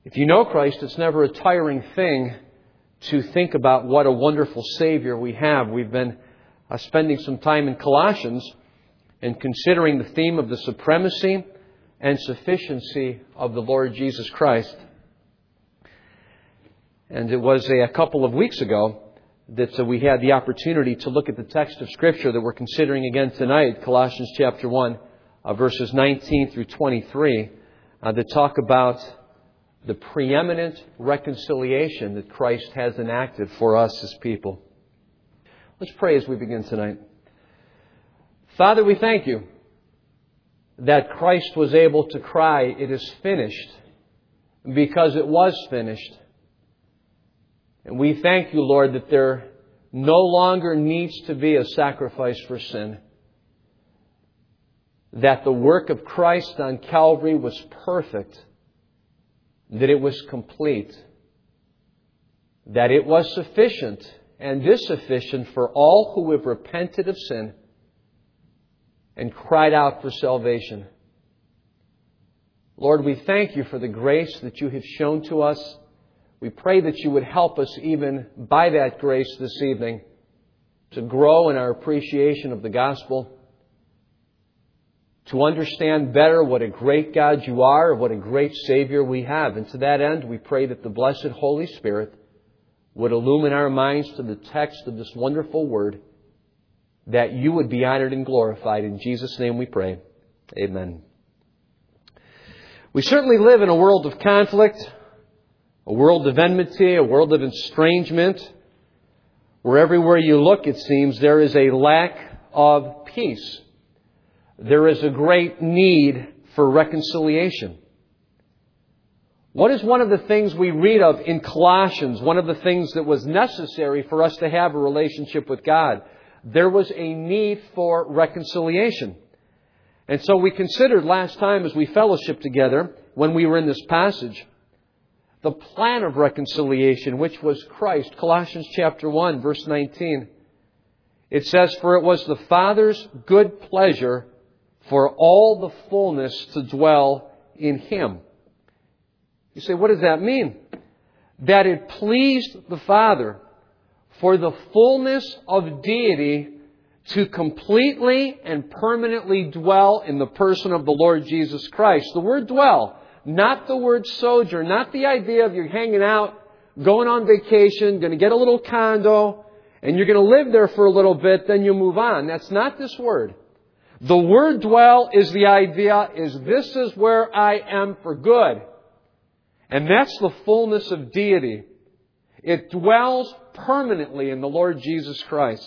If you know Christ, it's never a tiring thing to think about what a wonderful Savior we have. We've been spending some time in Colossians and considering the theme of the supremacy and sufficiency of the Lord Jesus Christ. And it was a couple of weeks ago that we had the opportunity to look at the text of Scripture that we're considering again tonight, Colossians chapter 1, verses 19 through 23, that talk about the preeminent reconciliation that Christ has enacted for us as people. Let's pray as we begin tonight. Father, we thank You that Christ was able to cry, "It is finished," because it was finished. And we thank You, Lord, that there no longer needs to be a sacrifice for sin. That the work of Christ on Calvary was perfect. That it was complete. That it was sufficient and is sufficient for all who have repented of sin and cried out for salvation. Lord, we thank You for the grace that You have shown to us. We pray that You would help us even by that grace this evening to grow in our appreciation of the gospel, to understand better what a great God You are, what a great Savior we have. And to that end, we pray that the blessed Holy Spirit would illumine our minds to the text of this wonderful Word, that You would be honored and glorified. In Jesus' name we pray. Amen. We certainly live in a world of conflict, a world of enmity, a world of estrangement, where everywhere you look, it seems, there is a lack of peace. There is a great need for reconciliation. What is one of the things we read of in Colossians? One of the things that was necessary for us to have a relationship with God. There was a need for reconciliation. And so we considered last time as we fellowshiped together, when we were in this passage, the plan of reconciliation, which was Christ. Colossians chapter 1, verse 19. It says, "For it was the Father's good pleasure for all the fullness to dwell in Him." You say, what does that mean? That it pleased the Father for the fullness of deity to completely and permanently dwell in the person of the Lord Jesus Christ. The word dwell, not the word sojourn, not the idea of you're hanging out, going on vacation, going to get a little condo, and you're going to live there for a little bit, then you move on. That's not this word. The word dwell is the idea is this is where I am for good. And that's the fullness of deity. It dwells permanently in the Lord Jesus Christ.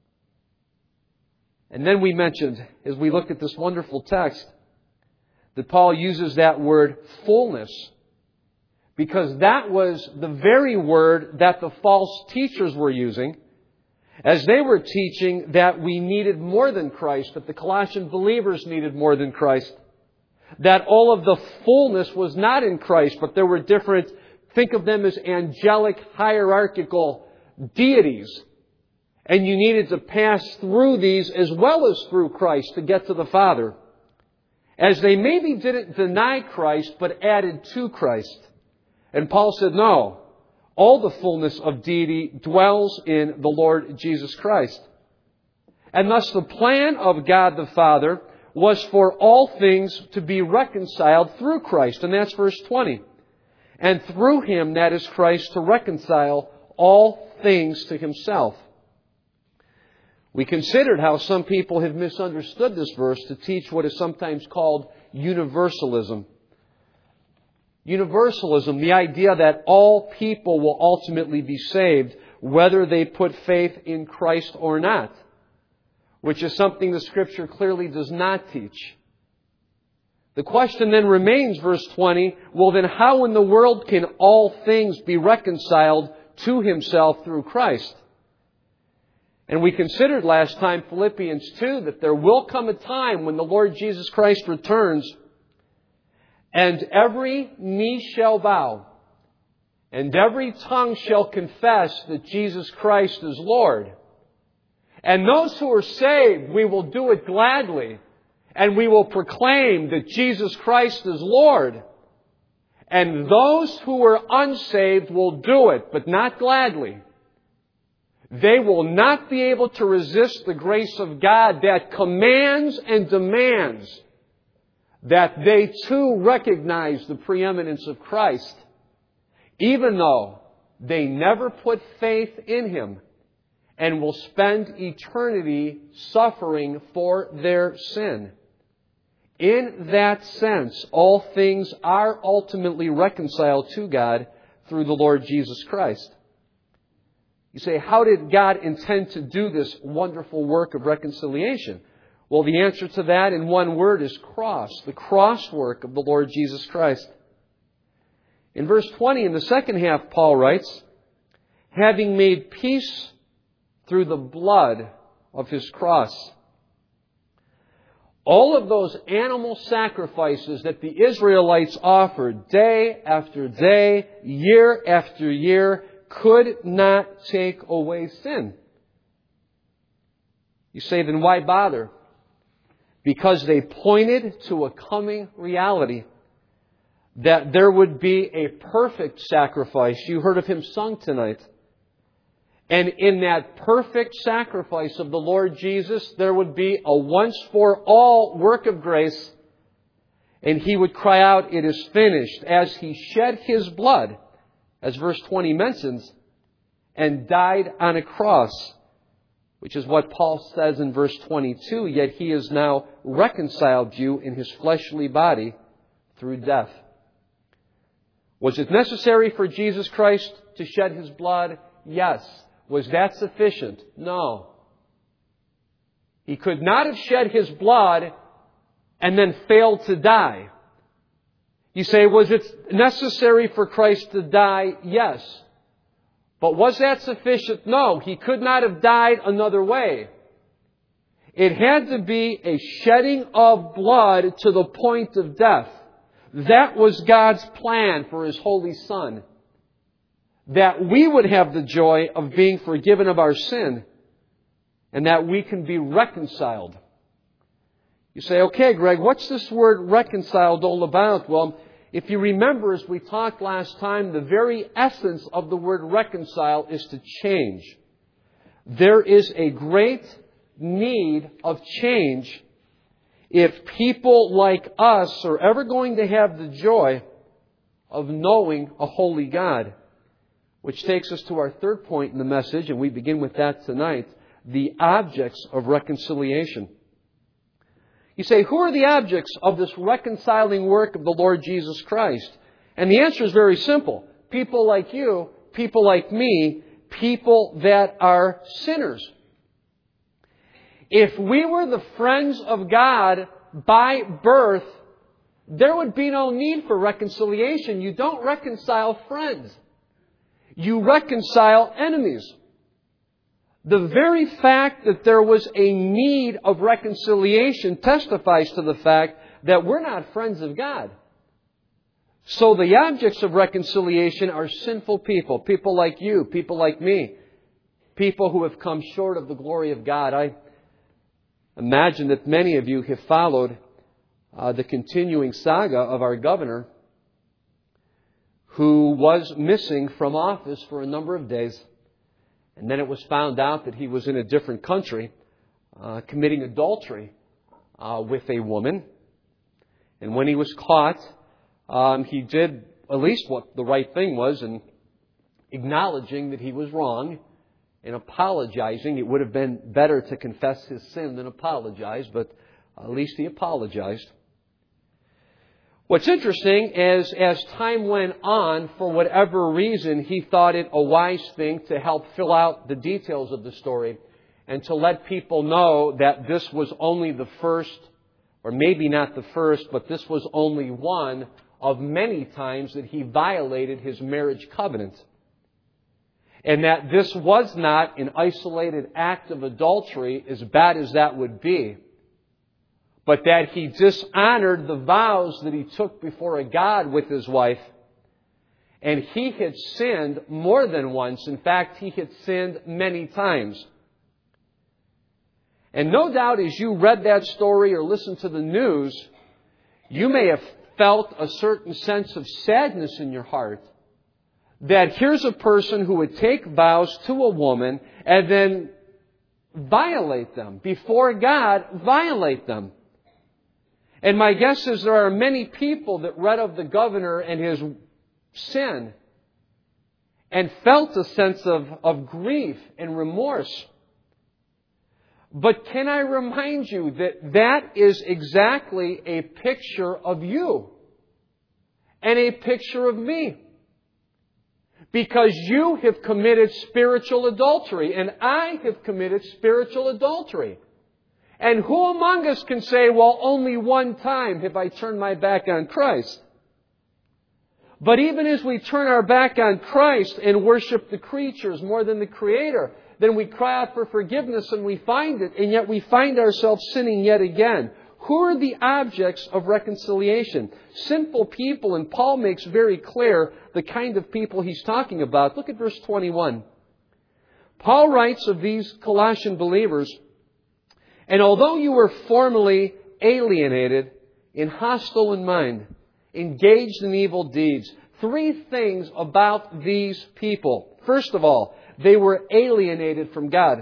And then we mentioned, as we looked at this wonderful text, that Paul uses that word fullness, because that was the very word that the false teachers were using as they were teaching that we needed more than Christ, that the Colossian believers needed more than Christ. That all of the fullness was not in Christ, but there were different, think of them as angelic, hierarchical deities. And you needed to pass through these as well as through Christ to get to the Father. As they maybe didn't deny Christ, but added to Christ. And Paul said, no. All the fullness of deity dwells in the Lord Jesus Christ. And thus the plan of God the Father was for all things to be reconciled through Christ. And that's verse 20. And through Him, that is Christ, to reconcile all things to Himself. We considered how some people have misunderstood this verse to teach what is sometimes called universalism. Universalism, the idea that all people will ultimately be saved, whether they put faith in Christ or not, which is something the Scripture clearly does not teach. The question then remains, verse 20, well then how in the world can all things be reconciled to Himself through Christ? And we considered last time Philippians 2, that there will come a time when the Lord Jesus Christ returns, and every knee shall bow, and every tongue shall confess that Jesus Christ is Lord. And those who are saved, we will do it gladly, and we will proclaim that Jesus Christ is Lord. And those who are unsaved will do it, but not gladly. They will not be able to resist the grace of God that commands and demands that they too recognize the preeminence of Christ, even though they never put faith in Him and will spend eternity suffering for their sin. In that sense, all things are ultimately reconciled to God through the Lord Jesus Christ. You say, how did God intend to do this wonderful work of reconciliation? Well, the answer to that in one word is cross, the cross work of the Lord Jesus Christ. In verse 20, in the second half, Paul writes, having made peace through the blood of His cross. All of those animal sacrifices that the Israelites offered day after day, year after year, could not take away sin. You say, then why bother? Because they pointed to a coming reality, that there would be a perfect sacrifice. You heard of Him sung tonight. And in that perfect sacrifice of the Lord Jesus, there would be a once-for-all work of grace. And He would cry out, it is finished, as He shed His blood, as verse 20 mentions, and died on a cross, which is what Paul says in verse 22, yet He has now reconciled you in His fleshly body through death. Was it necessary for Jesus Christ to shed His blood? Yes. Was that sufficient? No. He could not have shed His blood and then failed to die. You say, was it necessary for Christ to die? Yes. But was that sufficient? No. He could not have died another way. It had to be a shedding of blood to the point of death. That was God's plan for His Holy Son. That we would have the joy of being forgiven of our sin and that we can be reconciled. You say, okay, Greg, what's this word reconciled all about? Well, if you remember, as we talked last time, the very essence of the word reconcile is to change. There is a great need of change if people like us are ever going to have the joy of knowing a holy God. Which takes us to our third point in the message, and we begin with that tonight, the objects of reconciliation. You say, who are the objects of this reconciling work of the Lord Jesus Christ? And the answer is very simple. People like you, people like me, people that are sinners. If we were the friends of God by birth, there would be no need for reconciliation. You don't reconcile friends. You reconcile enemies. The very fact that there was a need of reconciliation testifies to the fact that we're not friends of God. So the objects of reconciliation are sinful people. People like you, people like me. People who have come short of the glory of God. I imagine that many of you have followed the continuing saga of our governor, who was missing from office for a number of days. And then it was found out that he was in a different country committing adultery with a woman. And when he was caught, he did at least what the right thing was in acknowledging that he was wrong and apologizing. It would have been better to confess his sin than apologize, but at least he apologized. What's interesting is, as time went on, for whatever reason, he thought it a wise thing to help fill out the details of the story and to let people know that this was only the first, or maybe not the first, but this was only one of many times that he violated his marriage covenant. And that this was not an isolated act of adultery, as bad as that would be, but that he dishonored the vows that he took before a God with his wife. And he had sinned more than once. In fact, he had sinned many times. And no doubt as you read that story or listened to the news, you may have felt a certain sense of sadness in your heart that here's a person who would take vows to a woman and then violate them. Before God, violate them. And my guess is there are many people that read of the governor and his sin and felt a sense of grief and remorse. But can I remind you that that is exactly a picture of you and a picture of me? Because you have committed spiritual adultery and I have committed spiritual adultery. And who among us can say, well, only one time have I turned my back on Christ? But even as we turn our back on Christ and worship the creatures more than the Creator, then we cry out for forgiveness and we find it, and yet we find ourselves sinning yet again. Who are the objects of reconciliation? Sinful people, and Paul makes very clear the kind of people he's talking about. Look at verse 21. Paul writes of these Colossian believers, and although you were formerly alienated and hostile in mind, engaged in evil deeds, three things about these people. First of all, they were alienated from God.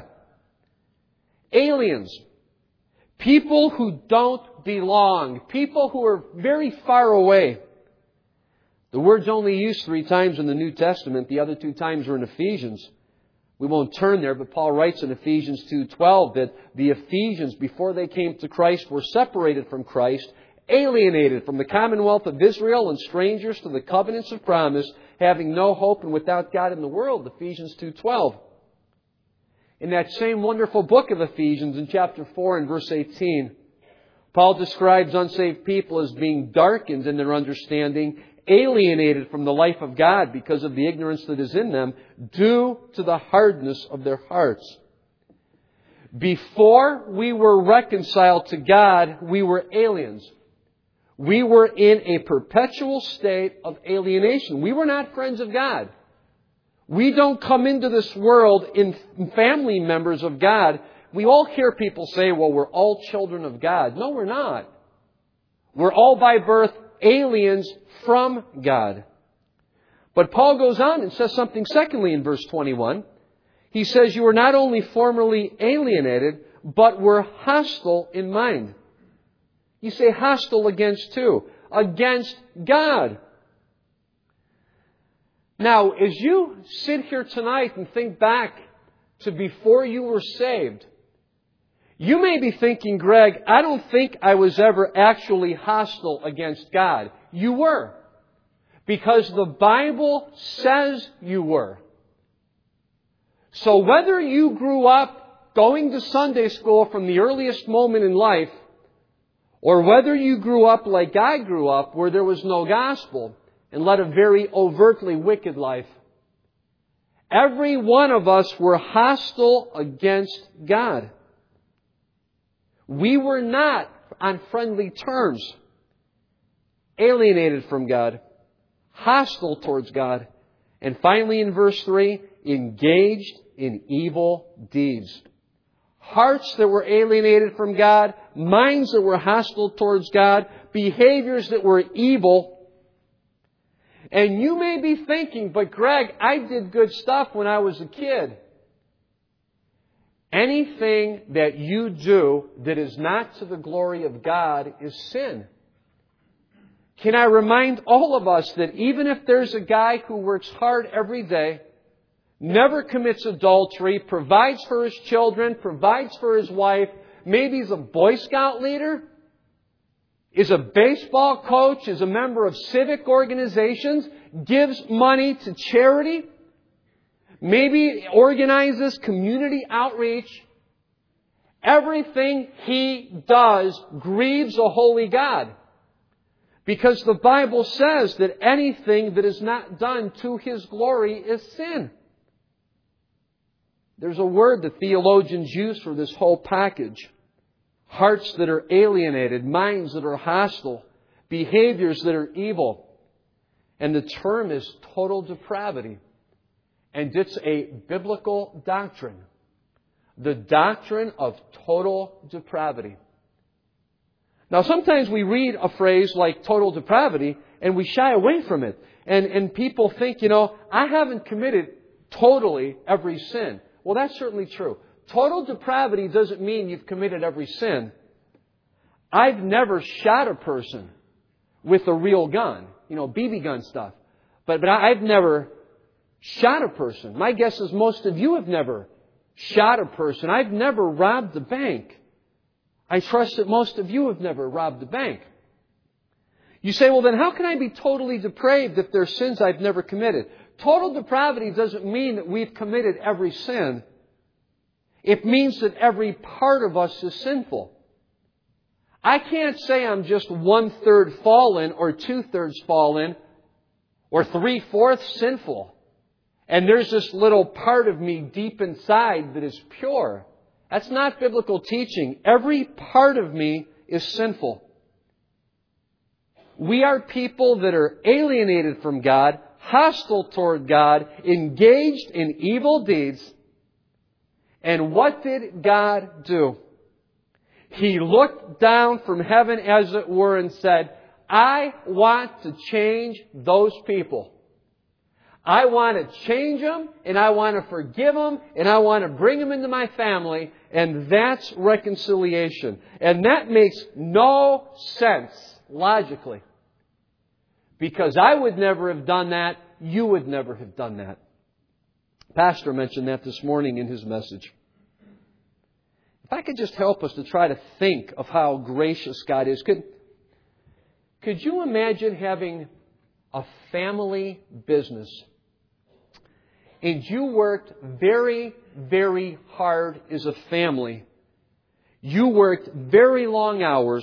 Aliens. People who don't belong. People who are very far away. The word's only used 3 times in the New Testament. The other 2 times are in Ephesians. We won't turn there, but Paul writes in Ephesians 2:12 that the Ephesians, before they came to Christ, were separated from Christ, alienated from the commonwealth of Israel and strangers to the covenants of promise, having no hope and without God in the world. Ephesians 2:12. In that same wonderful book of Ephesians, in chapter 4 and verse 18, Paul describes unsaved people as being darkened in their understanding, alienated from the life of God because of the ignorance that is in them, due to the hardness of their hearts. Before we were reconciled to God, we were aliens. We were in a perpetual state of alienation. We were not friends of God. We don't come into this world in family members of God. We all hear people say, well, we're all children of God. No, we're not. We're all by birth aliens from God. But Paul goes on and says something secondly in verse 21. He says, you were not only formerly alienated, but were hostile in mind. You say hostile against who? Against God. Now, as you sit here tonight and think back to before you were saved, you may be thinking, Greg, I don't think I was ever actually hostile against God. You were. Because the Bible says you were. So whether you grew up going to Sunday school from the earliest moment in life, or whether you grew up like I grew up, where there was no gospel, and led a very overtly wicked life, every one of us were hostile against God. We were not on friendly terms, alienated from God, hostile towards God, and finally in verse 3, engaged in evil deeds. Hearts that were alienated from God, minds that were hostile towards God, behaviors that were evil. And you may be thinking, but Greg, I did good stuff when I was a kid. Anything that you do that is not to the glory of God is sin. Can I remind all of us that even if there's a guy who works hard every day, never commits adultery, provides for his children, provides for his wife, maybe he's a Boy Scout leader, is a baseball coach, is a member of civic organizations, gives money to charity, maybe organizes community outreach. Everything he does grieves a holy God. Because the Bible says that anything that is not done to His glory is sin. There's a word that theologians use for this whole package. Hearts that are alienated, minds that are hostile, behaviors that are evil. And the term is total depravity. And it's a biblical doctrine. The doctrine of total depravity. Now, sometimes we read a phrase like total depravity and we shy away from it. And people think, I haven't committed totally every sin. Well, that's certainly true. Total depravity doesn't mean you've committed every sin. I've never shot a person with a real gun, BB gun stuff. But I've never shot a person. My guess is most of you have never shot a person. I've never robbed a bank. I trust that most of you have never robbed a bank. You say, well, then how can I be totally depraved if there are sins I've never committed? Total depravity doesn't mean that we've committed every sin. It means that every part of us is sinful. I can't say I'm just 1/3 fallen or 2/3 fallen or 3/4 sinful. And there's this little part of me deep inside that is pure. That's not biblical teaching. Every part of me is sinful. We are people that are alienated from God, hostile toward God, engaged in evil deeds. And what did God do? He looked down from heaven, as it were, and said, I want to change those people. I want to change them, and I want to forgive them, and I want to bring them into my family, and that's reconciliation. And that makes no sense logically. Because I would never have done that, you would never have done that. Pastor mentioned that this morning in his message. If I could just help us to try to think of how gracious God is. Could you imagine having a family business and you worked very, very hard as a family? You worked very long hours.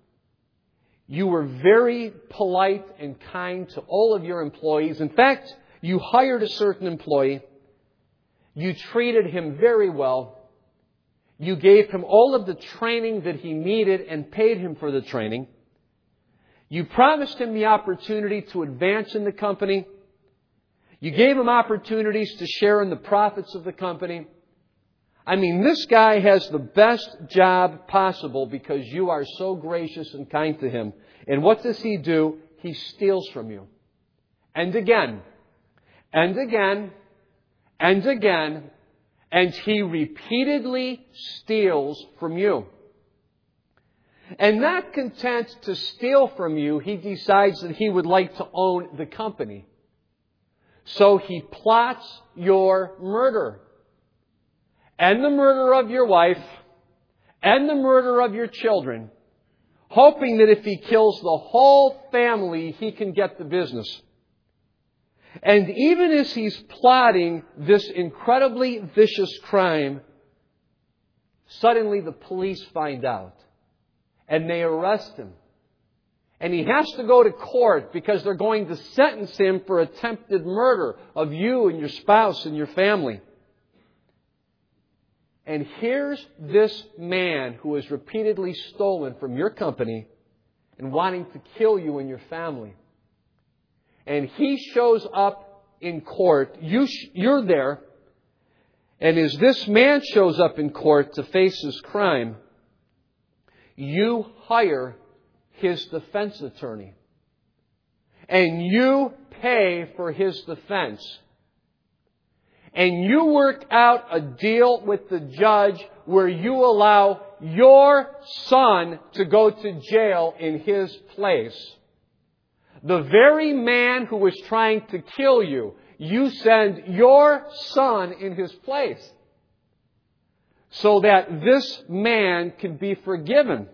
You were very polite and kind to all of your employees. In fact, you hired a certain employee. You treated him very well. You gave him all of the training that he needed and paid him for the training. You promised him the opportunity to advance in the company. You gave him opportunities to share in the profits of the company. I mean, this guy has the best job possible because you are so gracious and kind to him. And what does he do? He steals from you. And again, and again, and again, and he repeatedly steals from you. And not content to steal from you, he decides that he would like to own the company. So he plots your murder. And the murder of your wife. And the murder of your children. Hoping that if he kills the whole family, he can get the business. And even as he's plotting this incredibly vicious crime, suddenly the police find out. And they arrest him. And he has to go to court because they're going to sentence him for attempted murder of you and your spouse and your family. And here's this man who has repeatedly stolen from your company and wanting to kill you and your family. And he shows up in court. You're there. And as this man shows up in court to face his crime, you hire his defense attorney. And you pay for his defense. And you work out a deal with the judge where you allow your son to go to jail in his place. The very man who was trying to kill you, you send your son in his place so that this man can be forgiven.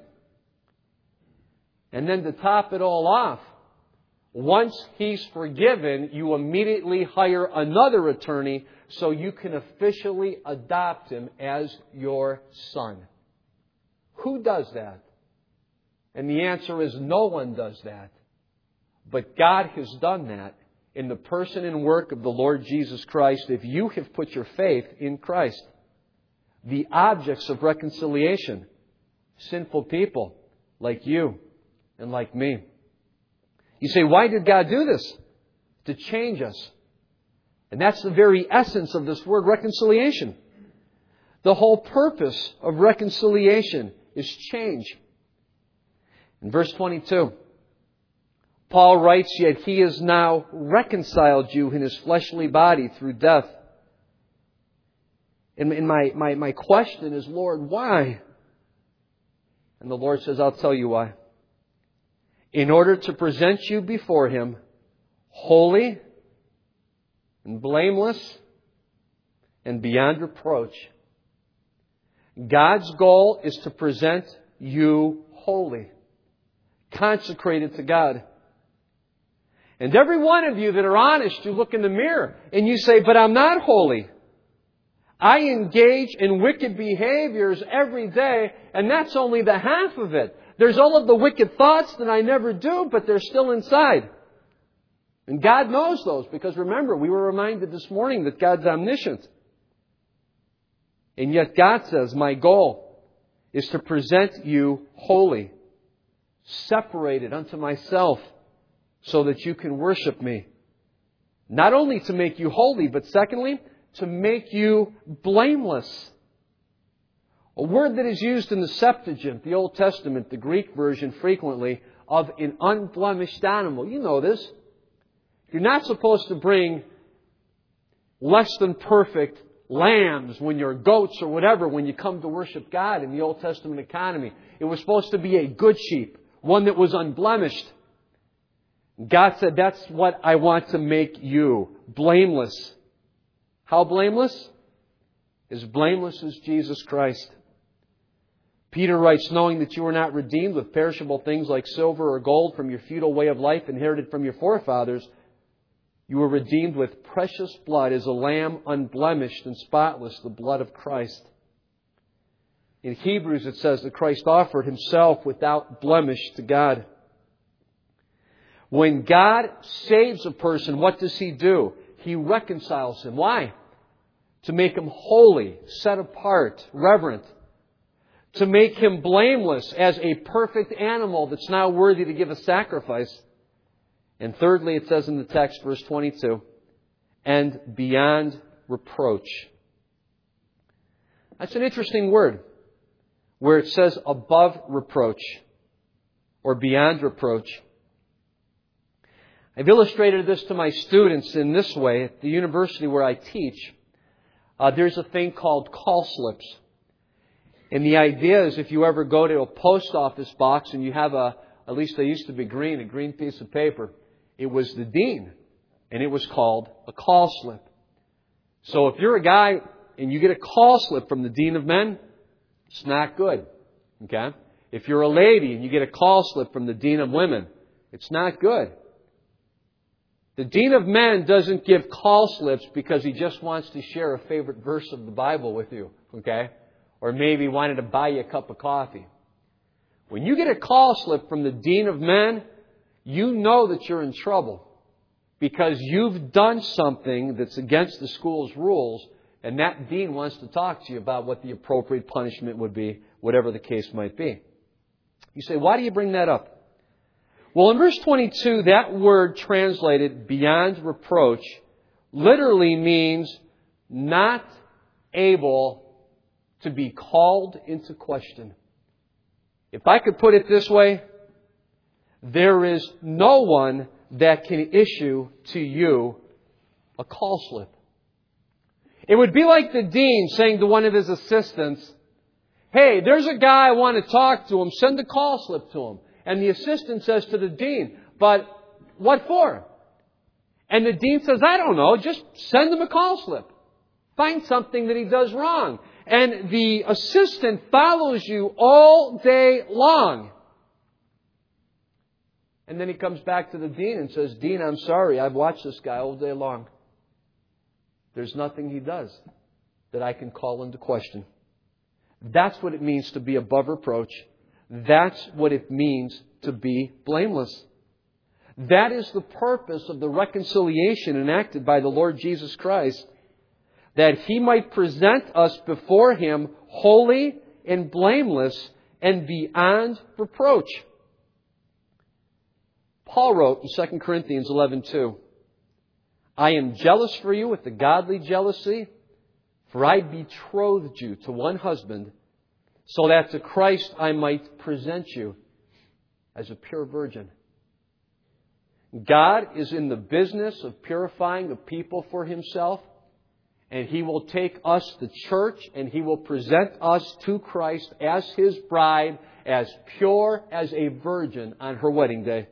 And then to top it all off, once he's forgiven, you immediately hire another attorney so you can officially adopt him as your son. Who does that? And the answer is no one does that. But God has done that in the person and work of the Lord Jesus Christ if you have put your faith in Christ. The objects of reconciliation, sinful people like you and like me. You say, why did God do this? To change us. And that's the very essence of this word reconciliation. The whole purpose of reconciliation is change. In verse 22, Paul writes, "Yet He has now reconciled you in His fleshly body through death." And my question is, Lord, why? And the Lord says, I'll tell you why. In order to present you before Him holy and blameless and beyond reproach. God's goal is to present you holy, consecrated to God. And every one of you that are honest, you look in the mirror and you say, but I'm not holy. I engage in wicked behaviors every day, and that's only the half of it. There's all of the wicked thoughts that I never do, but they're still inside. And God knows those, because remember, we were reminded this morning that God's omniscient. And yet God says, my goal is to present you holy, separated unto myself, so that you can worship me. Not only to make you holy, but secondly, to make you blameless. A word that is used in the Septuagint, the Old Testament, the Greek version frequently, of an unblemished animal. You know this. You're not supposed to bring less than perfect lambs when you're goats or whatever when you come to worship God in the Old Testament economy. It was supposed to be a good sheep, one that was unblemished. God said, that's what I want to make you, blameless. How blameless? As blameless as Jesus Christ. Peter writes, knowing that you were not redeemed with perishable things like silver or gold from your futile way of life inherited from your forefathers, you were redeemed with precious blood as a lamb unblemished and spotless, the blood of Christ. In Hebrews it says that Christ offered Himself without blemish to God. When God saves a person, what does He do? He reconciles him. Why? To make him holy, set apart, reverent. To make him blameless as a perfect animal that's now worthy to give a sacrifice. And thirdly, it says in the text, verse 22, and beyond reproach. That's an interesting word, where it says above reproach or beyond reproach. I've illustrated this to my students in this way. At the university where I teach, there's a thing called call slips. And the idea is if you ever go to a post office box and you have at least they used to be green, a green piece of paper, it was the dean. And it was called a call slip. So if you're a guy and you get a call slip from the dean of men, it's not good. Okay? If you're a lady and you get a call slip from the dean of women, it's not good. The dean of men doesn't give call slips because he just wants to share a favorite verse of the Bible with you, okay? Or maybe wanted to buy you a cup of coffee. When you get a call slip from the dean of men, you know that you're in trouble because you've done something that's against the school's rules, and that dean wants to talk to you about what the appropriate punishment would be, whatever the case might be. You say, why do you bring that up? Well, in verse 22, that word translated beyond reproach literally means not able to be called into question. If I could put it this way, there is no one that can issue to you a call slip. It would be like the dean saying to one of his assistants, hey, there's a guy I want to talk to him, send a call slip to him. And the assistant says to the dean, but what for? And the dean says, I don't know, just send him a call slip. Find something that he does wrong. And the assistant follows you all day long. And then he comes back to the dean and says, Dean, I'm sorry, I've watched this guy all day long. There's nothing he does that I can call into question. That's what it means to be above reproach. That's what it means to be blameless. That is the purpose of the reconciliation enacted by the Lord Jesus Christ, that He might present us before Him holy and blameless and beyond reproach. Paul wrote in 2 Corinthians 11:2, I am jealous for you with the godly jealousy, for I betrothed you to one husband, so that to Christ I might present you. as a pure virgin. God is in the business of purifying a people for Himself, and He will take us, the church, and He will present us to Christ as His bride, as pure as a virgin on her wedding day.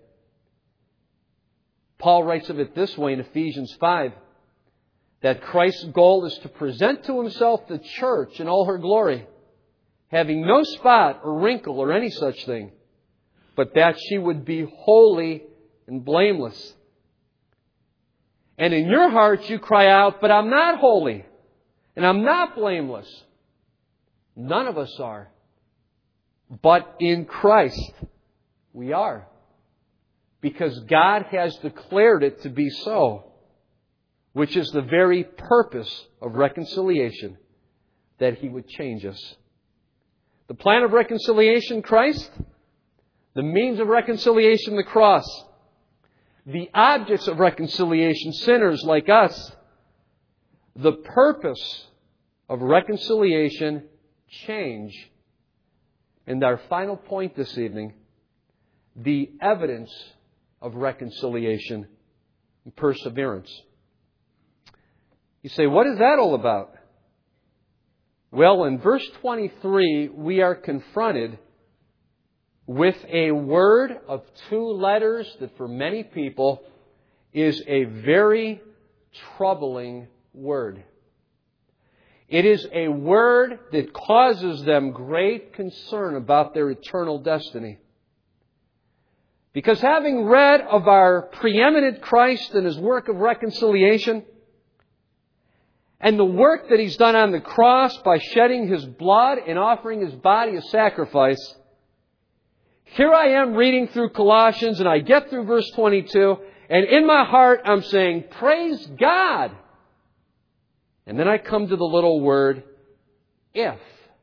Paul writes of it this way in Ephesians 5, that Christ's goal is to present to Himself the church in all her glory, having no spot or wrinkle or any such thing, but that she would be holy and blameless. And in your hearts you cry out, but I'm not holy, and I'm not blameless. None of us are. But in Christ we are. Because God has declared it to be so, which is the very purpose of reconciliation, that He would change us. The plan of reconciliation, Christ. The means of reconciliation, the cross. The objects of reconciliation, sinners like us. The purpose of reconciliation, change. And our final point this evening, the evidence of reconciliation and perseverance. You say, what is that all about? Well, in verse 23, we are confronted with a word of two letters that for many people is a very troubling word. It is a word that causes them great concern about their eternal destiny. Because having read of our preeminent Christ and His work of reconciliation, and the work that He's done on the cross by shedding His blood and offering His body as sacrifice, here I am reading through Colossians, and I get through verse 22, and in my heart I'm saying, praise God! And then I come to the little word, if.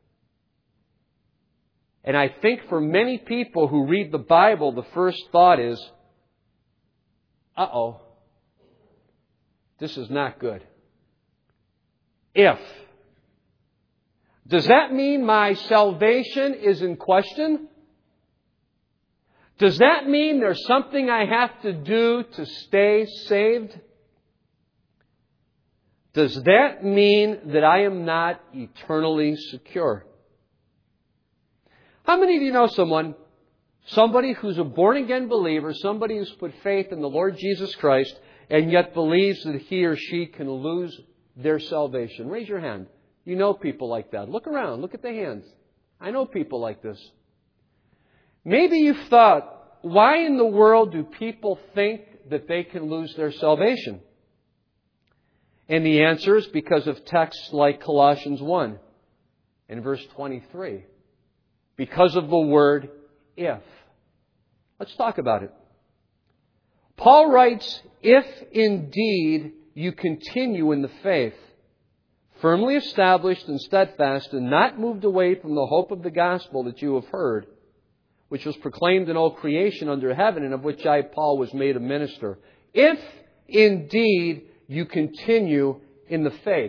And I think for many people who read the Bible, the first thought is, uh-oh, this is not good. If. Does that mean my salvation is in question? Does that mean there's something I have to do to stay saved? Does that mean that I am not eternally secure? How many of you know somebody who's a born-again believer, somebody who's put faith in the Lord Jesus Christ, and yet believes that he or she can lose their salvation? Raise your hand. You know people like that. Look around. Look at the hands. I know people like this. Maybe you've thought, why in the world do people think that they can lose their salvation? And the answer is because of texts like Colossians 1 and verse 23. Because of the word if. Let's talk about it. Paul writes, if indeed you continue in the faith, firmly established and steadfast, and not moved away from the hope of the gospel that you have heard, which was proclaimed in all creation under heaven, and of which I, Paul, was made a minister. If indeed you continue in the faith.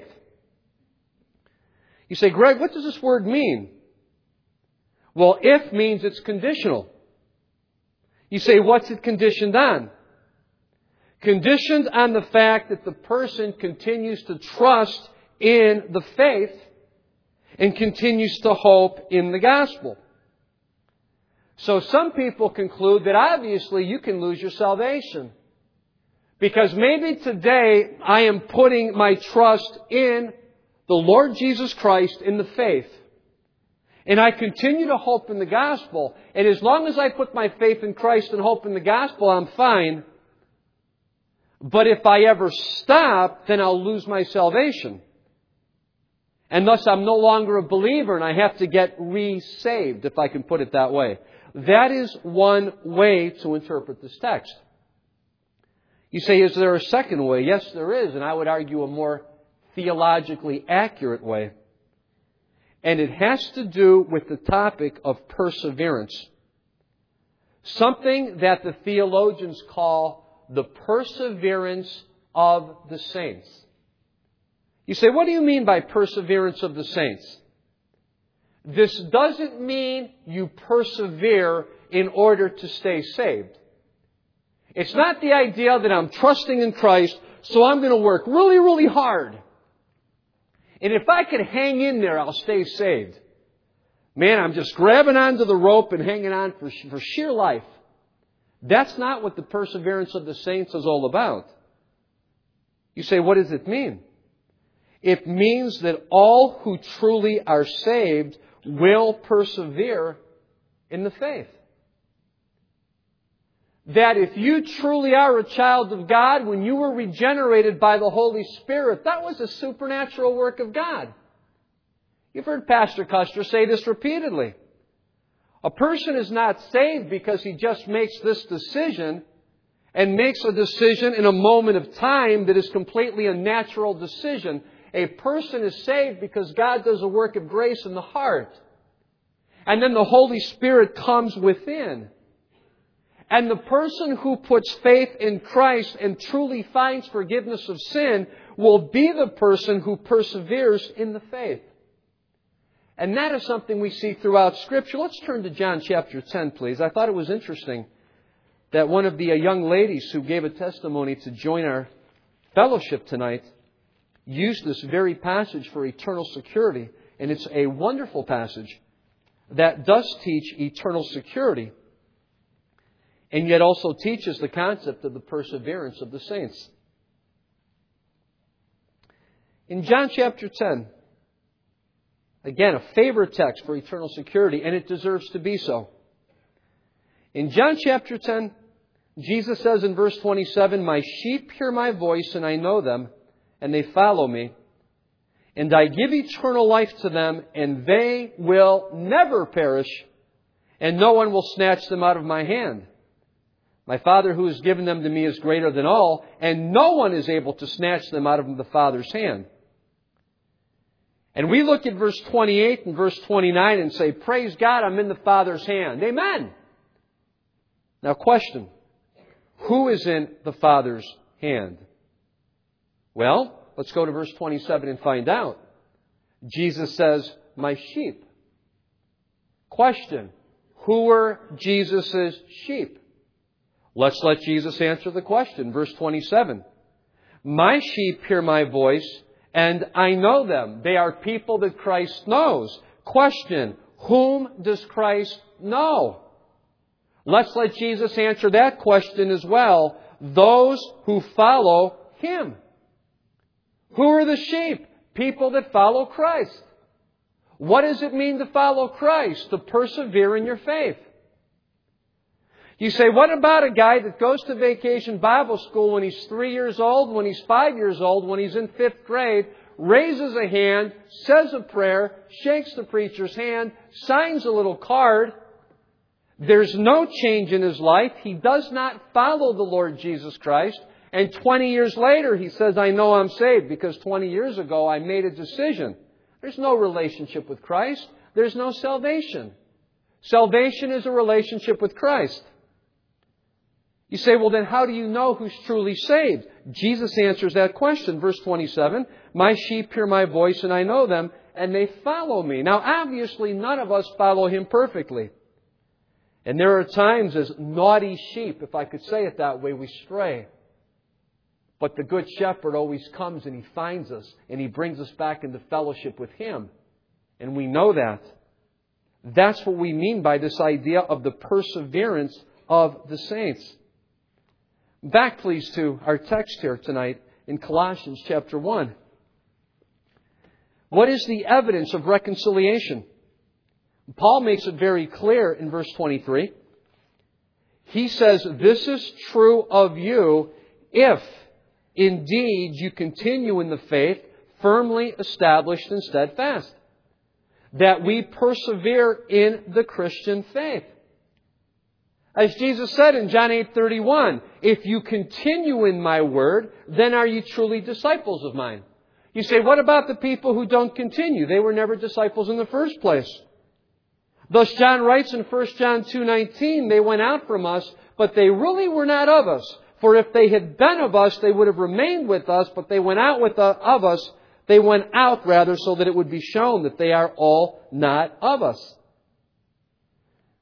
You say, Greg, what does this word mean? Well, if means it's conditional. You say, what's it conditioned on? Conditioned on the fact that the person continues to trust in the faith and continues to hope in the gospel. So some people conclude that obviously you can lose your salvation. Because maybe today I am putting my trust in the Lord Jesus Christ in the faith. And I continue to hope in the gospel. And as long as I put my faith in Christ and hope in the gospel, I'm fine. But if I ever stop, then I'll lose my salvation. And thus I'm no longer a believer and I have to get re-saved, if I can put it that way. That is one way to interpret this text. You say, is there a second way? Yes, there is. And I would argue a more theologically accurate way. And it has to do with the topic of perseverance. Something that the theologians call the perseverance of the saints. You say, what do you mean by perseverance of the saints? This doesn't mean you persevere in order to stay saved. It's not the idea that I'm trusting in Christ, so I'm going to work really, really hard. And if I can hang in there, I'll stay saved. Man, I'm just grabbing onto the rope and hanging on for sheer life. That's not what the perseverance of the saints is all about. You say, what does it mean? It means that all who truly are saved will persevere in the faith. That if you truly are a child of God, when you were regenerated by the Holy Spirit, that was a supernatural work of God. You've heard Pastor Custer say this repeatedly. A person is not saved because he just makes this decision and makes a decision in a moment of time that is completely a natural decision. A person is saved because God does a work of grace in the heart. And then the Holy Spirit comes within. And the person who puts faith in Christ and truly finds forgiveness of sin will be the person who perseveres in the faith. And that is something we see throughout Scripture. Let's turn to John chapter 10, please. I thought it was interesting that one of the young ladies who gave a testimony to join our fellowship tonight used this very passage for eternal security. And it's a wonderful passage that does teach eternal security. And yet also teaches the concept of the perseverance of the saints. In John chapter 10, again, a favorite text for eternal security, and it deserves to be so. In John chapter 10, Jesus says in verse 27, "My sheep hear my voice, and I know them, and they follow me. And I give eternal life to them, and they will never perish, and no one will snatch them out of my hand. My Father who has given them to me is greater than all, and no one is able to snatch them out of the Father's hand." And we look at verse 28 and verse 29 and say, praise God, I'm in the Father's hand. Amen. Now question, who is in the Father's hand? Well, let's go to verse 27 and find out. Jesus says, my sheep. Question, who were Jesus' sheep? Let's let Jesus answer the question. Verse 27. My sheep hear my voice, and I know them. They are people that Christ knows. Question, whom does Christ know? Let's let Jesus answer that question as well. Those who follow Him. Who are the sheep? People that follow Christ. What does it mean to follow Christ? To persevere in your faith. You say, what about a guy that goes to vacation Bible school when he's 3 years old, when he's 5 years old, when he's in 5th grade, raises a hand, says a prayer, shakes the preacher's hand, signs a little card. There's no change in his life. He does not follow the Lord Jesus Christ. And 20 years later, he says, I know I'm saved because 20 years ago I made a decision. There's no relationship with Christ. There's no salvation. Salvation is a relationship with Christ. You say, well, then how do you know who's truly saved? Jesus answers that question. Verse 27, my sheep hear my voice and I know them and they follow me. Now, obviously, none of us follow Him perfectly. And there are times as naughty sheep, if I could say it that way, we stray. But the Good Shepherd always comes and He finds us and He brings us back into fellowship with Him. And we know that. That's what we mean by this idea of the perseverance of the saints. Back, please, to our text here tonight in Colossians chapter 1. What is the evidence of reconciliation? Paul makes it very clear in verse 23. He says, this is true of you if indeed you continue in the faith, firmly established and steadfast. That we persevere in the Christian faith. As Jesus said in John 8:31, if you continue in my word, then are you truly disciples of mine. You say, what about the people who don't continue? They were never disciples in the first place. Thus John writes in 1 John 2:19, they went out from us, but they really were not of us. For if they had been of us, they would have remained with us, but they went out of us. They went out, rather, so that it would be shown that they are all not of us.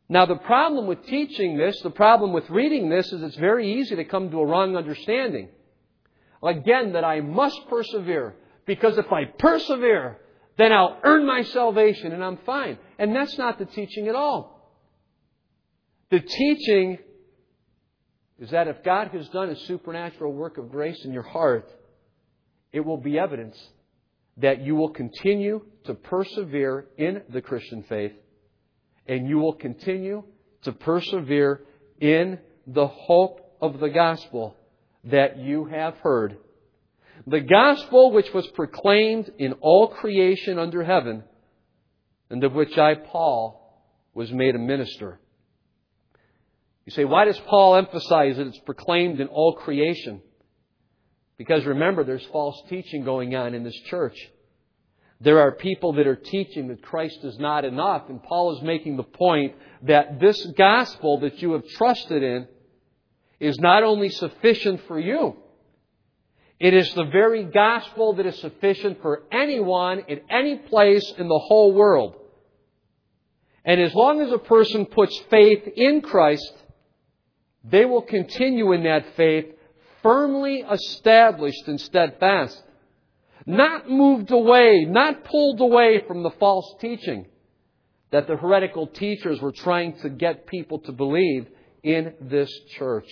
Now, the problem with teaching this, the problem with reading this, is it's very easy to come to a wrong understanding. Again, that I must persevere, because if I persevere, then I'll earn my salvation and I'm fine. And that's not the teaching at all. The teaching is that if God has done a supernatural work of grace in your heart, it will be evidence that you will continue to persevere in the Christian faith, and you will continue to persevere in the hope of the gospel that you have heard. The gospel which was proclaimed in all creation under heaven, and of which I, Paul, was made a minister. You say, why does Paul emphasize that it's proclaimed in all creation? Because remember, there's false teaching going on in this church. There are people that are teaching that Christ is not enough, and Paul is making the point that this gospel that you have trusted in is not only sufficient for you, it is the very gospel that is sufficient for anyone in any place in the whole world. And as long as a person puts faith in Christ, they will continue in that faith, firmly established and steadfast. Not moved away, not pulled away from the false teaching that the heretical teachers were trying to get people to believe in this church.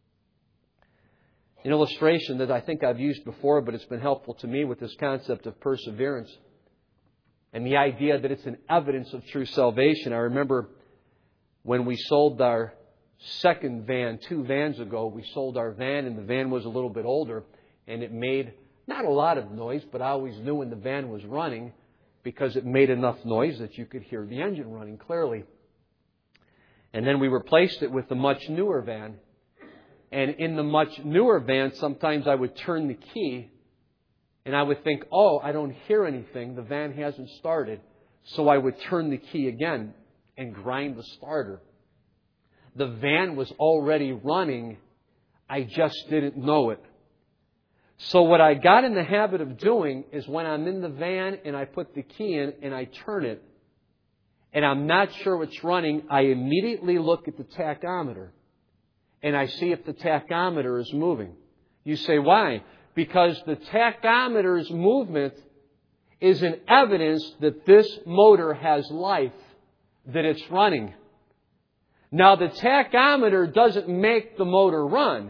An illustration that I think I've used before, but it's been helpful to me with this concept of perseverance and the idea that it's an evidence of true salvation. I remember when we sold our second van, 2 vans ago, we sold our van, and the van was a little bit older, and it made not a lot of noise, but I always knew when the van was running because it made enough noise that you could hear the engine running clearly. And then we replaced it with the much newer van. And in the much newer van, sometimes I would turn the key and I would think, oh, I don't hear anything. The van hasn't started. So I would turn the key again and grind the starter. The van was already running. I just didn't know it. So what I got in the habit of doing is when I'm in the van and I put the key in and I turn it and I'm not sure it's running, I immediately look at the tachometer and I see if the tachometer is moving. You say, why? Because the tachometer's movement is an evidence that this motor has life, that it's running. Now, the tachometer doesn't make the motor run.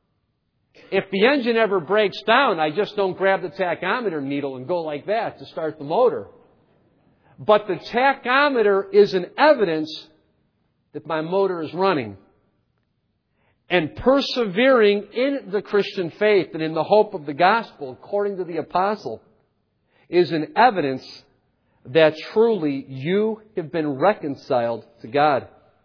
If the engine ever breaks down, I just don't grab the tachometer needle and go like that to start the motor. But the tachometer is an evidence that my motor is running. And persevering in the Christian faith and in the hope of the gospel, according to the apostle, is an evidence that truly you have been reconciled to God.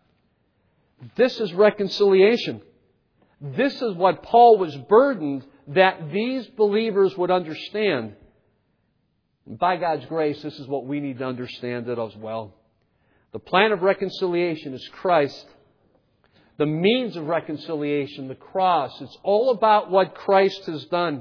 This is reconciliation. This is what Paul was burdened that these believers would understand. And by God's grace, this is what we need to understand it as well. The plan of reconciliation is Christ. The means of reconciliation, the cross. It's all about what Christ has done.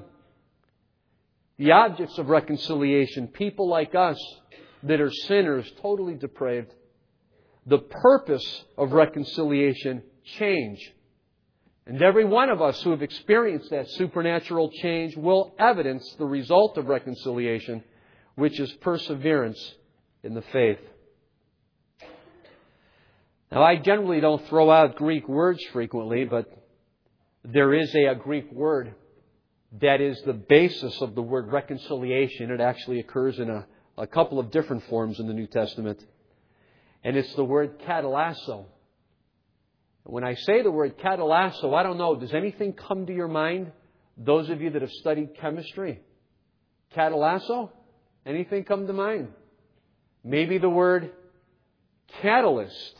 The objects of reconciliation, people like us that are sinners, totally depraved. The purpose of reconciliation, change. And every one of us who have experienced that supernatural change will evidence the result of reconciliation, which is perseverance in the faith. Now, I generally don't throw out Greek words frequently, but there is a Greek word that is the basis of the word reconciliation. It actually occurs in a couple of different forms in the New Testament. And it's the word katallasso. When I say the word katallasso, I don't know, does anything come to your mind? Those of you that have studied chemistry. Katallasso? Anything come to mind? Maybe the word catalyst.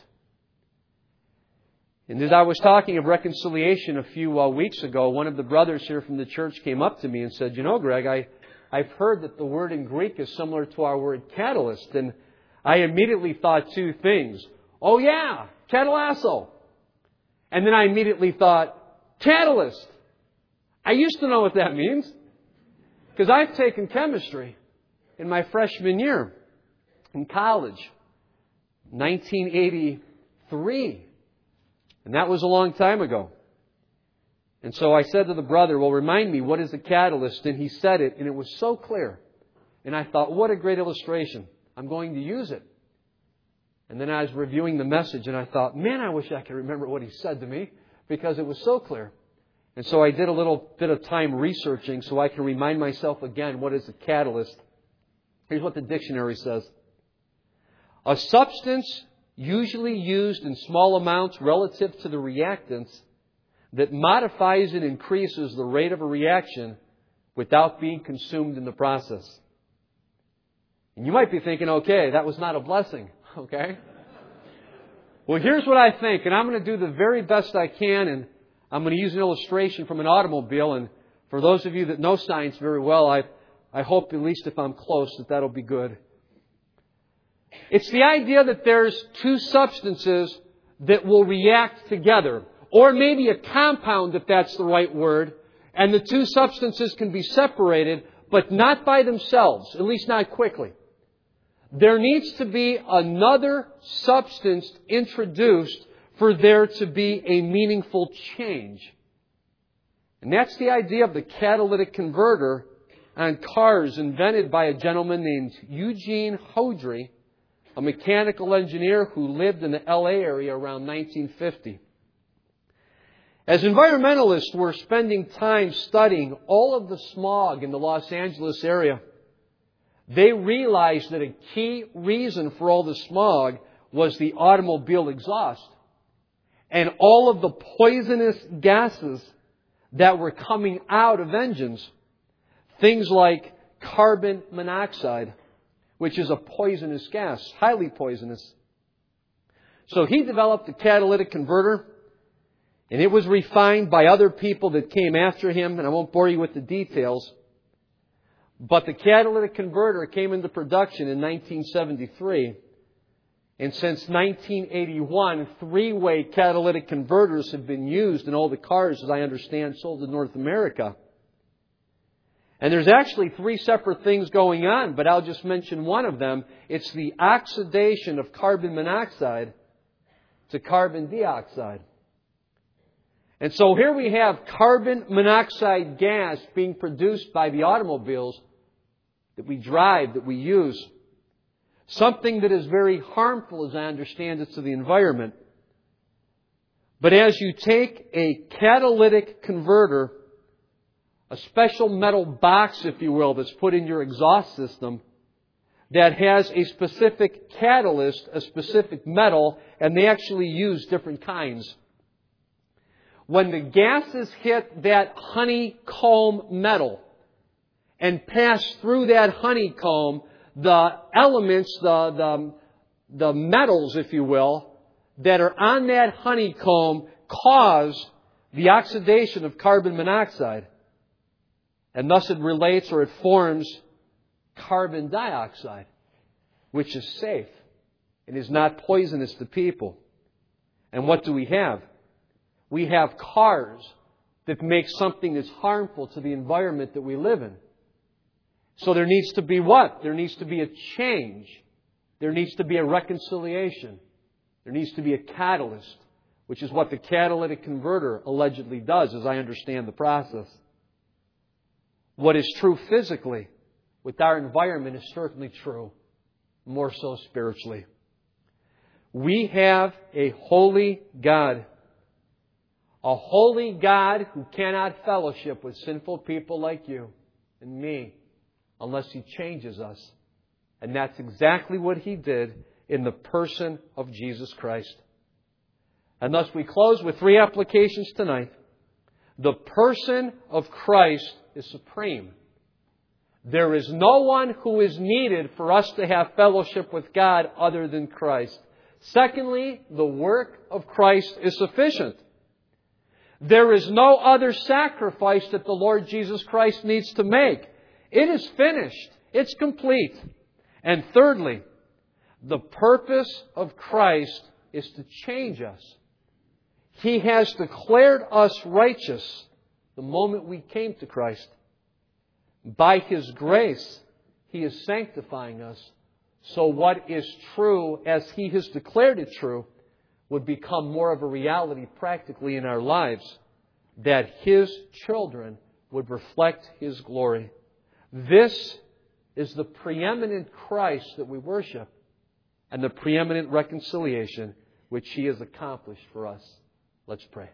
And as I was talking of reconciliation a few weeks ago, one of the brothers here from the church came up to me and said, you know, Greg, I've heard that the word in Greek is similar to our word catalyst. And I immediately thought 2 things. Oh yeah, katallasso. And then I immediately thought, catalyst. I used to know what that means. Because I've taken chemistry in my freshman year in college. 1983 3. And that was a long time ago. And so I said to the brother, well, remind me, what is a catalyst? And he said it, and it was so clear. And I thought, what a great illustration. I'm going to use it. And then I was reviewing the message, and I thought, man, I wish I could remember what he said to me, because it was so clear. And so I did a little bit of time researching so I can remind myself again what is a catalyst. Here's what the dictionary says. A substance usually used in small amounts relative to the reactants that modifies and increases the rate of a reaction without being consumed in the process. And you might be thinking, okay, that was not a blessing. Okay? Well, here's what I think, and I'm going to do the very best I can, and I'm going to use an illustration from an automobile, and for those of you that know science very well, I hope, at least if I'm close, that that'll be good. It's the idea that there's two substances that will react together, or maybe a compound, if that's the right word, and the two substances can be separated, but not by themselves, at least not quickly. There needs to be another substance introduced for there to be a meaningful change. And that's the idea of the catalytic converter on cars invented by a gentleman named Eugene Houdry, a mechanical engineer who lived in the LA area around 1950. As environmentalists, we're spending time studying all of the smog in the Los Angeles area. They realized that a key reason for all the smog was the automobile exhaust and all of the poisonous gases that were coming out of engines. Things like carbon monoxide, which is a poisonous gas, highly poisonous. So he developed a catalytic converter, and it was refined by other people that came after him, and I won't bore you with the details. But the catalytic converter came into production in 1973. And since 1981, three-way catalytic converters have been used in all the cars, as I understand, sold in North America. And there's actually three separate things going on, but I'll just mention one of them. It's the oxidation of carbon monoxide to carbon dioxide. And so here we have carbon monoxide gas being produced by the automobiles that we drive, that we use. Something that is very harmful, as I understand it, to the environment. But as you take a catalytic converter, a special metal box, if you will, that's put in your exhaust system, that has a specific catalyst, a specific metal, and they actually use different kinds. When the gases hit that honeycomb metal and pass through that honeycomb, the elements, the metals, if you will, that are on that honeycomb cause the oxidation of carbon monoxide. And thus it relates, or it forms, carbon dioxide, which is safe and is not poisonous to people. And what do we have? We have cars that make something that's harmful to the environment that we live in. So there needs to be what? There needs to be a change. There needs to be a reconciliation. There needs to be a catalyst, which is what the catalytic converter allegedly does, as I understand the process. What is true physically with our environment is certainly true, more so spiritually. We have a holy God. A holy God who cannot fellowship with sinful people like you and me unless He changes us. And that's exactly what He did in the person of Jesus Christ. And thus we close with three applications tonight. The person of Christ is supreme. There is no one who is needed for us to have fellowship with God other than Christ. Secondly, the work of Christ is sufficient. There is no other sacrifice that the Lord Jesus Christ needs to make. It is finished. It's complete. And thirdly, the purpose of Christ is to change us. He has declared us righteous the moment we came to Christ. By His grace, He is sanctifying us. So what is true as He has declared it true, would become more of a reality practically in our lives, that His children would reflect His glory. This is the preeminent Christ that we worship and the preeminent reconciliation which He has accomplished for us. Let's pray.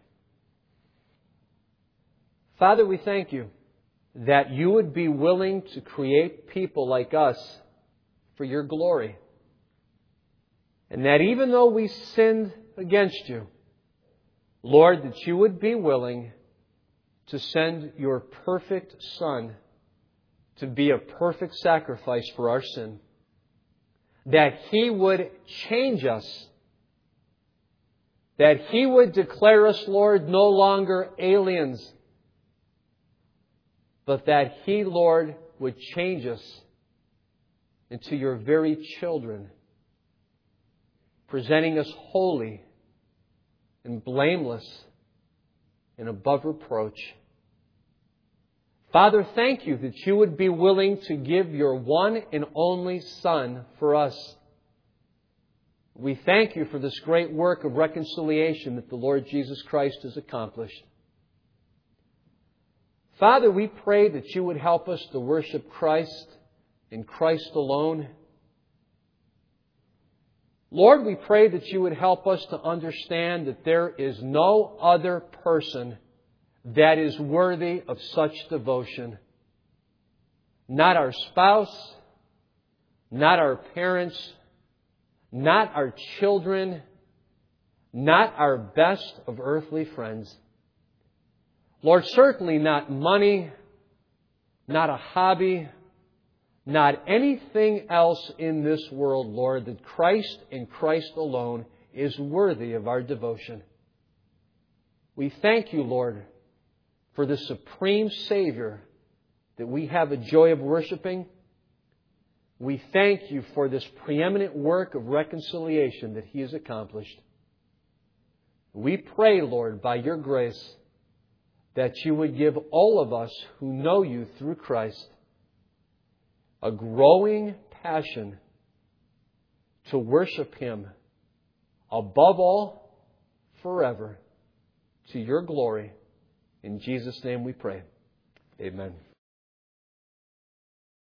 Father, we thank You that You would be willing to create people like us for Your glory. And that even though we sinned against You, Lord, that You would be willing to send Your perfect Son to be a perfect sacrifice for our sin. That He would change us. That He would declare us, Lord, no longer aliens, but that He, Lord, would change us into Your very children, presenting us holy and blameless and above reproach. Father, thank You that You would be willing to give Your one and only Son for us. We thank You for this great work of reconciliation that the Lord Jesus Christ has accomplished. Father, we pray that You would help us to worship Christ and Christ alone. Lord, we pray that You would help us to understand that there is no other person that is worthy of such devotion. Not our spouse, not our parents, not our children, not our best of earthly friends. Lord, certainly not money, not a hobby, not anything else in this world, Lord, that Christ and Christ alone is worthy of our devotion. We thank You, Lord, for the supreme Savior that we have a joy of worshiping. We thank You for this preeminent work of reconciliation that He has accomplished. We pray, Lord, by Your grace, that You would give all of us who know You through Christ a growing passion to worship Him above all, forever, to Your glory. In Jesus' name we pray. Amen.